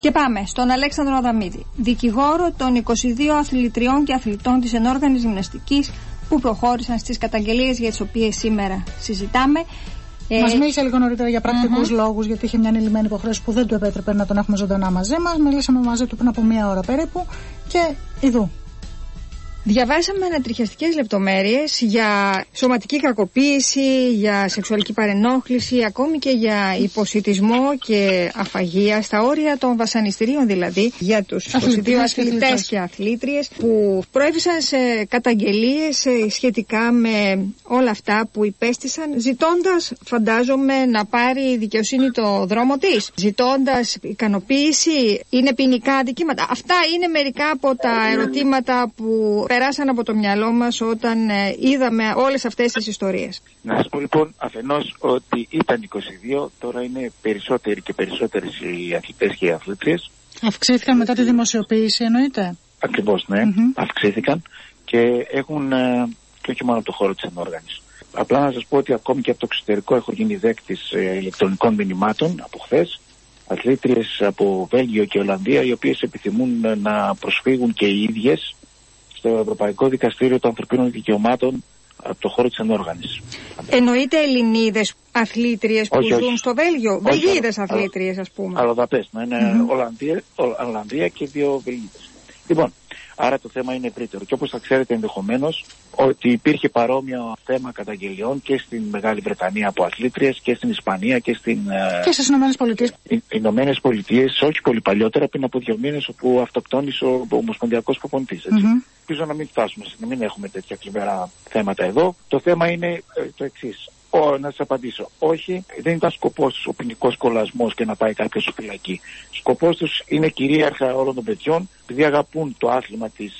Και πάμε στον Αλέξανδρο Αδαμίδη, δικηγόρο των 22 αθλητριών και αθλητών της ενόργανης γυμναστικής που προχώρησαν στις καταγγελίες για τις οποίες σήμερα συζητάμε. Μας μίλησε λίγο νωρίτερα για πρακτικούς λόγους, γιατί είχε μια ανηλυμένη υποχρέωση που δεν του επέτρεπε να τον έχουμε ζωντανά μαζί μας. Μιλήσαμε μαζί του πριν από μία ώρα περίπου και ειδού. Διαβάσαμε ανατριχιαστικές λεπτομέρειες για σωματική κακοποίηση, για σεξουαλική παρενόχληση, ακόμη και για υποσιτισμό και αφαγία, στα όρια των βασανιστήριων δηλαδή, για τους 22 αθλητές και αθλήτριες που προέβησαν σε καταγγελίες σχετικά με όλα αυτά που υπέστησαν, ζητώντας, φαντάζομαι, να πάρει η δικαιοσύνη το δρόμο της, ζητώντας ικανοποίηση. Είναι ποινικά αδικήματα. Αυτά είναι μερικά από τα ερωτήματα που περάσαν από το μυαλό μας όταν είδαμε όλες αυτές τις ιστορίες. Να σας πω λοιπόν αφενός ότι ήταν 22, τώρα είναι περισσότεροι και περισσότερες οι αθλητές και οι αθλήτριες. Αυξήθηκαν μετά τη δημοσιοποίηση, εννοείται. Ακριβώς, ναι, αυξήθηκαν και έχουν και όχι μόνο από το χώρο της ενόργανης. Απλά να σας πω ότι ακόμη και από το εξωτερικό έχω γίνει δέκτης ηλεκτρονικών μηνυμάτων από χθες. Αθλήτριες από Βέλγιο και Ολλανδία, οι οποίες επιθυμούν να προσφύγουν και οι ίδιες στο Ευρωπαϊκό Δικαστήριο των Ανθρωπίνων Δικαιωμάτων από το χώρο της ενόργανης. Εννοείται Ελληνίδες αθλήτριες που ζουν στο Βέλγιο, Βελγίδες αθλήτριες ας πούμε. Αλλοδαπές, να είναι Ολλανδία και 2 Βελγίδες. Λοιπόν, άρα το θέμα είναι ευρύτερο και όπως θα ξέρετε ενδεχομένως ότι υπήρχε παρόμοιο θέμα καταγγελιών και στην Μεγάλη Βρετανία από αθλήτριες και στην Ισπανία και στις Ηνωμένες Πολιτείες. Οι Ηνωμένες Πολιτείες, όχι πολύ παλιότερα, πριν από 2 μήνες, όπου αυτοκτόνησε ο Ομοσπονδιακός Προπονητής. Ελπίζω να μην φτάσουμε, να μην έχουμε τέτοια κλιβερά θέματα εδώ. Το θέμα είναι το εξής. Να σας απαντήσω. Όχι, δεν ήταν σκοπός τους ο ποινικός κολλασμός και να πάει κάποιος στη φυλακή. Σκοπός τους είναι κυρίαρχα όλων των παιδιών, επειδή αγαπούν το άθλημα της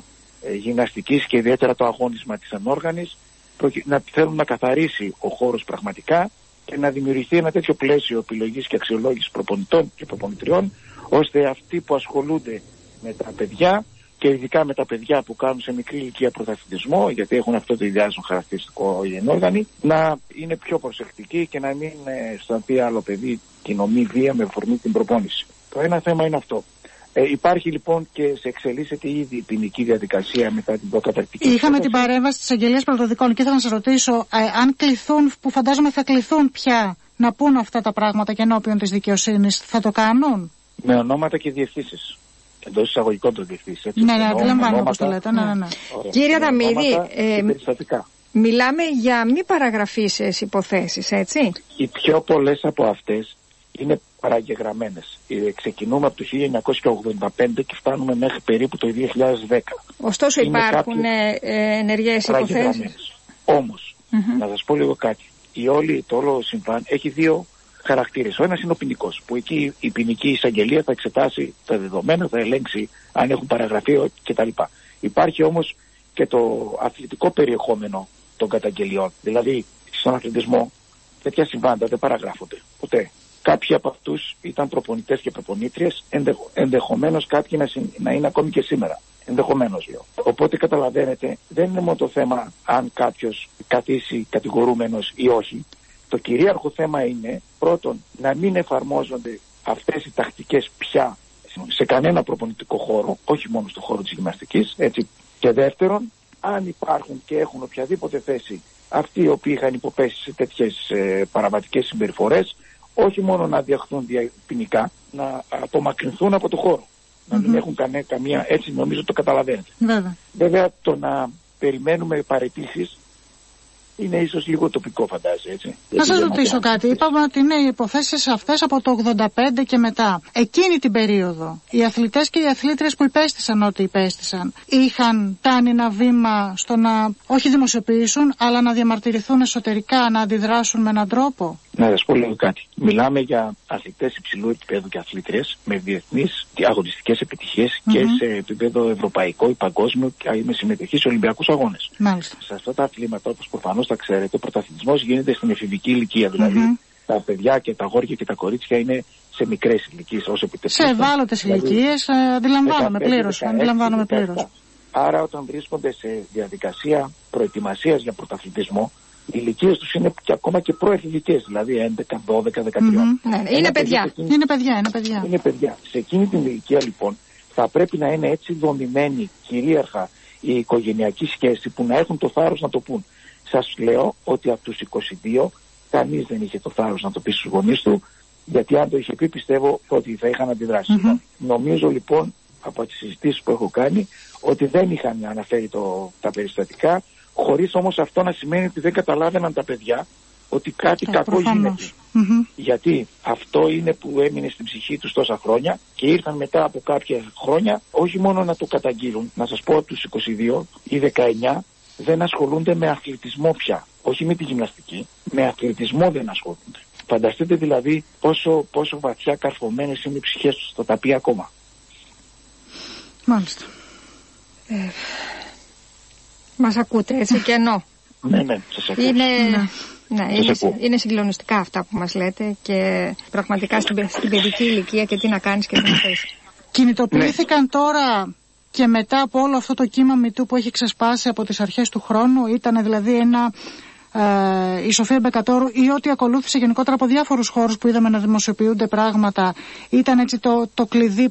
γυμναστικής και ιδιαίτερα το αγώνισμα της ενόργανης, να θέλουν να καθαρίσει ο χώρος πραγματικά και να δημιουργηθεί ένα τέτοιο πλαίσιο επιλογής και αξιολόγησης προπονητών και προπονητριών, ώστε αυτοί που ασχολούνται με τα παιδιά και ειδικά με τα παιδιά που κάνουν σε μικρή ηλικία πρωταθλητισμό, γιατί έχουν αυτό το ιδιάζον χαρακτηριστικό οι ενόργανοι, να είναι πιο προσεκτικοί και να μην αισθανθεί άλλο παιδί κοινωμή βία με αφορμή την προπόνηση. Το ένα θέμα είναι αυτό. Υπάρχει λοιπόν και σε εξελίσσεται ήδη η ποινική διαδικασία μετά την προκαταρκτική. Είχαμε την παρέμβαση της Αγγελίας Πρωτοδικών και ήθελα να σας ρωτήσω αν κληθούν, που φαντάζομαι θα κληθούν πια να πούν αυτά τα πράγματα και ενώπιον της δικαιοσύνης, θα το κάνουν? Με ονόματα και διευθύνσεις. Εντός εισαγωγικών των διευθύνσεις. Ναι, αντιλαμβάνω όπως το λέτε. Ναι. Κύριε Αδαμίδη, μιλάμε για μη παραγραφήσεις υποθέσεις, έτσι? Οι πιο πολλές από αυτές είναι παραγεγραμμένες. Ξεκινούμε από το 1985 και φτάνουμε μέχρι περίπου το 2010. Ωστόσο υπάρχουν ενεργές υποθέσεις. Όμως, να σας πω λίγο κάτι. Το όλο συμβάν έχει 2 χαρακτήρες. Ο ένας είναι ο ποινικός, που εκεί η ποινική εισαγγελία θα εξετάσει τα δεδομένα, θα ελέγξει αν έχουν παραγραφεί κτλ. Υπάρχει όμως και το αθλητικό περιεχόμενο των καταγγελιών. Δηλαδή, στον αθλητισμό τέτοια συμβάντα δεν παραγράφονται ποτέ. Κάποιοι από αυτούς ήταν προπονητές και προπονήτριες, ενδεχομένως κάποιοι να είναι ακόμη και σήμερα. Ενδεχομένως λέω. Οπότε καταλαβαίνετε, δεν είναι μόνο το θέμα αν κάποιος καθίσει κατηγορούμενος ή όχι. Το κυρίαρχο θέμα είναι πρώτον να μην εφαρμόζονται αυτές οι τακτικές πια σε κανένα προπονητικό χώρο, όχι μόνο στο χώρο της γυμναστικής, έτσι. Και δεύτερον, αν υπάρχουν και έχουν οποιαδήποτε θέση αυτοί οι οποίοι είχαν υποπέσει σε τέτοιες παραβατικές συμπεριφορές, όχι μόνο να διαχθούν ποινικά, να απομακρυνθούν από το χώρο. Να μην έχουν καμία, έτσι νομίζω το καταλαβαίνετε. Βέβαια το να περιμένουμε παραιτήσεις είναι ίσως λίγο τοπικό, φαντάζει, έτσι. Να σας ρωτήσω κάτι. Είπαμε ότι είναι οι υποθέσεις αυτές από το 85 και μετά. Εκείνη την περίοδο, οι αθλητές και οι αθλήτριες που υπέστησαν ό,τι υπέστησαν, είχαν κάνει ένα βήμα στο να όχι δημοσιοποιήσουν, αλλά να διαμαρτυρηθούν εσωτερικά, να αντιδράσουν με έναν τρόπο? Να σας πω λίγο κάτι. Μιλάμε για αθλητές υψηλού επίπεδου και αθλήτριες με διεθνείς αγωνιστικές επιτυχίες και σε επίπεδο ευρωπαϊκό ή παγκόσμιο και με συμμετοχή σε Ολυμπιακούς Αγώνες. Μάλιστα. Σε αυτά τα αθλήματα, όπως προφανώς θα ξέρετε, ο πρωταθλητισμός γίνεται στην εφηβική ηλικία. Δηλαδή τα παιδιά και τα αγόρια και τα κορίτσια είναι σε μικρές ηλικίες όσο επιτρέπεται. Σε ευάλωτες ηλικίες, αντιλαμβάνομαι πλήρως. Άρα όταν βρίσκονται σε διαδικασία προετοιμασίας για πρωταθλητισμό, Οι ηλικίες τους είναι και ακόμα και προεφηβικές, δηλαδή 11, 12, 13. Ναι, είναι παιδιά. Είναι παιδιά. Σε εκείνη την ηλικία λοιπόν θα πρέπει να είναι έτσι δομημένη κυρίαρχα η οικογενειακή σχέση που να έχουν το θάρρος να το πούν. Σας λέω ότι από τους 22 κανείς δεν είχε το θάρρος να το πει στους γονείς του, γιατί αν το είχε πει πιστεύω ότι θα είχαν αντιδράσει. Νομίζω λοιπόν από τις συζητήσεις που έχω κάνει ότι δεν είχαν αναφέρει τα περιστατικά, χωρίς όμως αυτό να σημαίνει ότι δεν καταλάβαιναν τα παιδιά ότι κάτι κακό γίνεται. Γιατί αυτό είναι που έμεινε στην ψυχή τους τόσα χρόνια και ήρθαν μετά από κάποια χρόνια όχι μόνο να το καταγγείλουν. Να σας πω από τους 22 ή 19 δεν ασχολούνται με αθλητισμό πια. Όχι με τη γυμναστική, με αθλητισμό δεν ασχολούνται. Φανταστείτε δηλαδή πόσο βαθιά καρφωμένες είναι οι ψυχές τους, θα τα πει ακόμα. Μάλιστα. Μας ακούτε έτσι και ενώ. Ναι, σας ακούω. Είναι συγκλονιστικά αυτά που μας λέτε και πραγματικά στην παιδική ηλικία και τι να κάνεις και τι να θες. Κινητοποιήθηκαν τώρα και μετά από όλο αυτό το κύμα μυτού που έχει ξεσπάσει από τις αρχές του χρόνου, ήταν δηλαδή η Σοφία Μπεκατόρου ή ό,τι ακολούθησε γενικότερα από διάφορους χώρους που είδαμε να δημοσιοποιούνται πράγματα, ήταν έτσι το κλειδί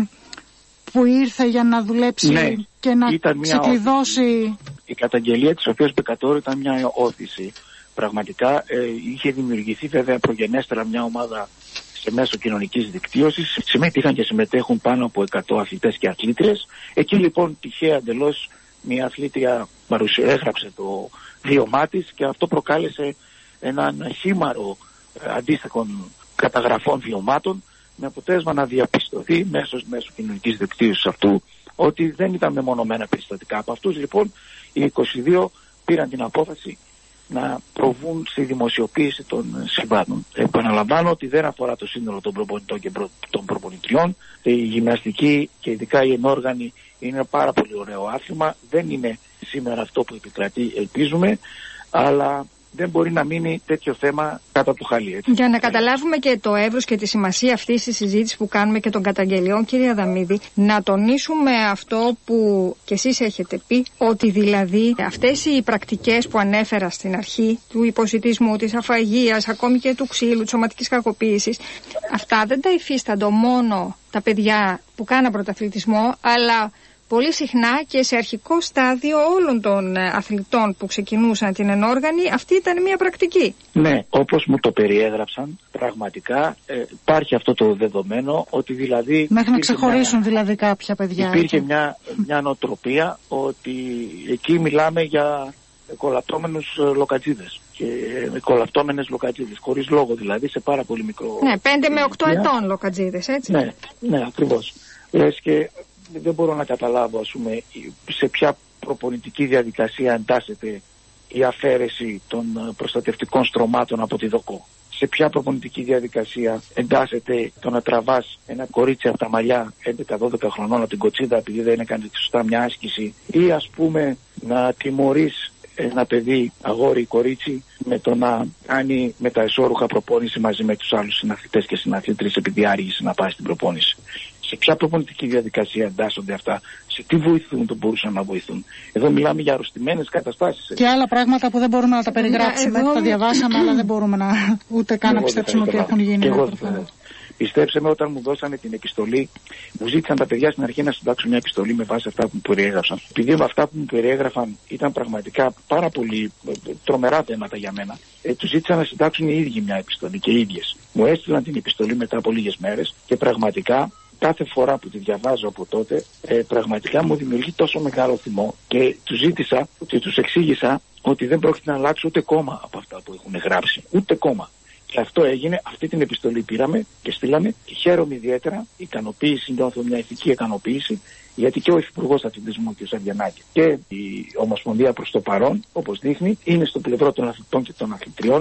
που ήρθε για να δουλέψει και να ξεκλειδώσει. Η καταγγελία της Σοφίας Μπεκατόρου ήταν μια όθηση. Πραγματικά είχε δημιουργηθεί βέβαια προγενέστερα μια ομάδα σε μέσο κοινωνικής δικτύωσης. Συμμετείχαν και συμμετέχουν πάνω από 100 αθλητές και αθλήτριες. Εκεί λοιπόν τυχαία εντελώς μια αθλήτρια έγραψε το βίωμά της και αυτό προκάλεσε έναν χήμαρο αντίστοιχων καταγραφών βιωμάτων, με αποτέλεσμα να διαπιστωθεί μέσω κοινωνικής δικτύωσης αυτού ότι δεν ήταν μεμονωμένα περιστατικά. Από αυτούς λοιπόν οι 22 πήραν την απόφαση να προβούν στη δημοσιοποίηση των συμβάντων. Επαναλαμβάνω ότι δεν αφορά το σύνολο των προπονητών και των προπονητριών. Η γυμναστική και ειδικά η ενόργανη είναι ένα πάρα πολύ ωραίο άθλημα. Δεν είναι σήμερα αυτό που επικρατεί, ελπίζουμε, αλλά δεν μπορεί να μείνει τέτοιο θέμα κάτω από το χαλί. Έτσι. Για να καταλάβουμε και το εύρος και τη σημασία αυτής της συζήτησης που κάνουμε και των καταγγελιών, κύριε Αδαμίδη, να τονίσουμε αυτό που κι εσείς έχετε πει, ότι δηλαδή αυτές οι πρακτικές που ανέφερα στην αρχή, του υποσιτισμού, της αφαγίας, ακόμη και του ξύλου, της σωματικής κακοποίησης, αυτά δεν τα υφίσταντο μόνο τα παιδιά που κάναν πρωταθλητισμό, αλλά πολύ συχνά και σε αρχικό στάδιο όλων των αθλητών που ξεκινούσαν την ενόργανη, αυτή ήταν μια πρακτική. Ναι, όπως μου το περιέγραψαν, πραγματικά υπάρχει αυτό το δεδομένο ότι δηλαδή... Μέχρι να ξεχωρίσουν δηλαδή κάποια παιδιά. Υπήρχε μια νοοτροπία ότι εκεί μιλάμε για κολαπτώμενους λοκατζίδες και κολαπτώμενες λοκατζίδες, χωρίς λόγο δηλαδή, σε πάρα πολύ μικρό... Ναι, 5 με 8 ετών λοκατζίδες, έτσι. Ναι, ακριβώς. Λες και δεν μπορώ να καταλάβω, ας πούμε, σε ποια προπονητική διαδικασία εντάσσεται η αφαίρεση των προστατευτικών στρωμάτων από τη δοκό. Σε ποια προπονητική διαδικασία εντάσσεται το να τραβάς ένα κορίτσι από τα μαλλιά 11-12 χρονών από την κοτσίδα επειδή δεν έκανε σωστά μια άσκηση, ή ας πούμε να τιμωρείς ένα παιδί, αγόρι ή κορίτσι, με το να κάνει με τα εσώρουχα προπόνηση μαζί με τους άλλους συναθλητές και συναθλήτρες επειδή άργησε να πάει στην προπόνηση. Σε ποια προπονητική διαδικασία εντάσσονται αυτά, σε τι βοηθούν, το μπορούσαν να βοηθούν. Εδώ μιλάμε για αρρωστημένες καταστάσεις. Και άλλα πράγματα που δεν μπορούμε να τα περιγράψουμε. Τα διαβάσαμε, αλλά δεν μπορούμε να ούτε καν να πιστέψουμε ότι έχουν γίνει. Πιστέψτε με, όταν μου δώσανε την επιστολή, μου ζήτησαν τα παιδιά στην αρχή να συντάξουν μια επιστολή με βάση αυτά που μου περιέγραψαν. Επειδή με αυτά που μου περιέγραφαν ήταν πραγματικά πάρα πολύ τρομερά θέματα για μένα, τους ζήτησαν να συντάξουν οι ίδιοι μια επιστολή και οι ίδιες. Μου έστειλαν την επιστολή μετά από λίγες μέρες και πραγματικά κάθε φορά που τη διαβάζω από τότε, πραγματικά μου δημιουργεί τόσο μεγάλο θυμό και τους ζήτησα και τους εξήγησα ότι δεν πρόκειται να αλλάξω ούτε κόμμα από αυτά που έχουν γράψει. Ούτε κόμμα. Και αυτό έγινε, αυτή την επιστολή πήραμε και στείλαμε και χαίρομαι ιδιαίτερα, ικανοποίηση, νιώθω μια ηθική ικανοποίηση, γιατί και ο Υφυπουργός Αθλητισμού κ. Σαριανάκη και η Ομοσπονδία προς το παρόν, όπως δείχνει, είναι στο πλευρό των αθλητών και των αθλητριών,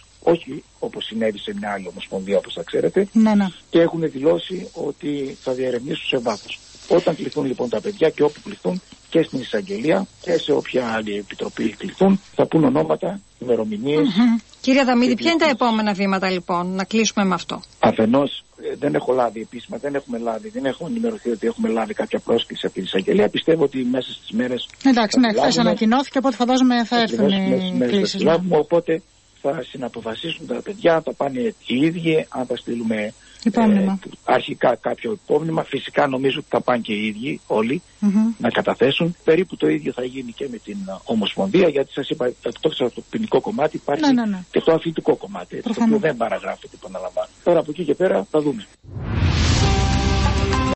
όχι όπως συνέβη σε μια άλλη ομοσπονδία, όπως θα ξέρετε, και έχουν δηλώσει ότι θα διερευνήσουν σε βάθος. Όταν κληθούν λοιπόν τα παιδιά και όπου κληθούν, και στην εισαγγελία και σε όποια άλλη επιτροπή κληθούν, θα πούν ονόματα, ημερομηνίες. Κύριε Αδαμίδη, ποια είναι τα επόμενα βήματα λοιπόν, να κλείσουμε με αυτό? Αφενός δεν έχω λάβει επίσημα, δεν έχω ενημερωθεί ότι έχουμε λάβει κάποια πρόσκληση από την εισαγγελία. Πιστεύω ότι μέσα στις μέρες. Εντάξει, ναι, χθες ανακοινώθηκε, οπότε φαντάζομαι θα έρθουν οι κλήσεις. Οπότε θα συναποφασίσουν τα παιδιά, θα πάνε οι ίδιοι, αν θα στείλουμε αρχικά κάποιο υπόμνημα. Φυσικά νομίζω ότι θα πάνε και οι ίδιοι όλοι να καταθέσουν. Περίπου το ίδιο θα γίνει και με την Ομοσπονδία, γιατί σας είπα, εκτός από το ποινικό κομμάτι υπάρχει και το αθλητικό κομμάτι, το οποίο δεν παραγράφεται, επαναλαμβάνω. Τώρα από εκεί και πέρα θα δούμε.